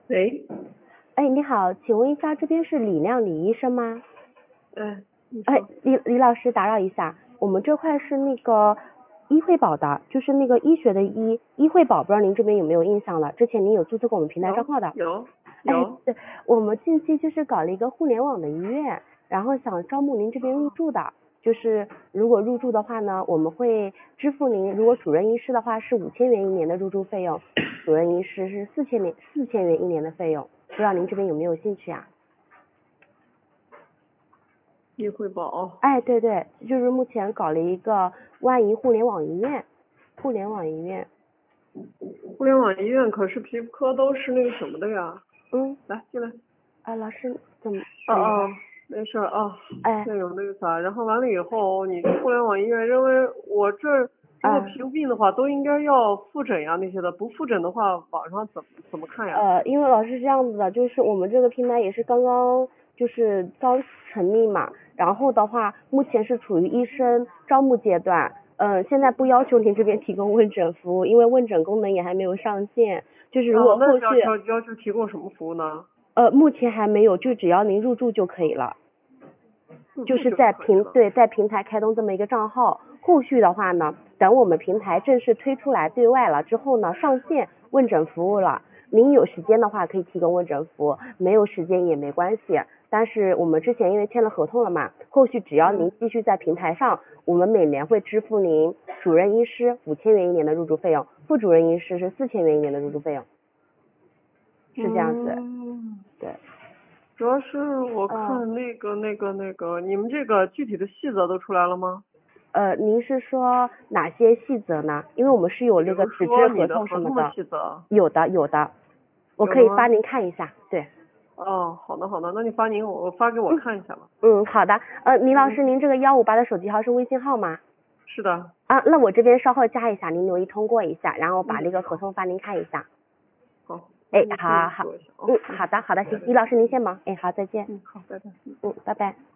喂， 哎，你好，请问一下，这边是李亮李医生吗？ 你哎， 说李老师，打扰一下，我们这块是那个医惠保的，就是那个医学的医惠保，不知道您这边有没有印象了？之前您有注册过我们平台账号的。 有哎， 有， 对，我们近期就是搞了一个互联网的医院，然后想招募您这边入驻的，就是如果入驻的话呢，我们会支付您，如果主任医师的话是5000元一年的入驻费用，主任医师是4000元一年的费用，不知道您这边有没有兴趣啊？ 医惠保。 哎，对对，就是目前搞了一个万怡互联网医院，互联网医院， 互联网医院可是皮肤科都是那个什么的呀？ 嗯， 来进来。 啊，老师哦哦， 怎么了？ 没事啊。 哎， 那有那个啥，然后完了以后，你这互联网医院认为我这如果啊， 皮肤病的话，都应该要复诊呀那些的，不复诊的话，网上怎么看呀？ 因为老师是这样子的，就是我们这个平台也是刚成立嘛，然后的话，目前是处于医生招募阶段，现在不要求您这边提供问诊服务，因为问诊功能也还没有上线，就是如果哦，那后续要求提供什么服务呢？ 目前还没有，就只要您入驻就可以了。就是入住就可以了。 在平台开通这么一个账号，后续的话呢，等我们平台正式推出来对外了之后呢，上线问诊服务了，您有时间的话可以提供问诊服务，没有时间也没关系。但是我们之前因为签了合同了嘛，后续只要您继续在平台上，我们每年会支付您主任医师5000元一年的入住费用，副主任医师是4000元一年的入住费用，是这样子，对。 主要是我看那个，你们这个具体的细则都出来了吗？ 您是说哪些细则呢？因为我们是有比那个如说纸质合你的合同的同什么的， 细则。 有的，我有的吗？ 可以发您看一下。对， 哦，好的好的，那你我发给我看一下吧。 好的。倪老嗯， 师，您这个158的手机号是微信号吗？ 是的。 啊，那我这边稍后加一下，您留意通过一下，然后把那个合好， 同发您看一下。 好，那哎， 你听好好， 我说一下啊。 好的，行，倪老师您先忙。哎，好，再见。 好，拜拜。 拜拜。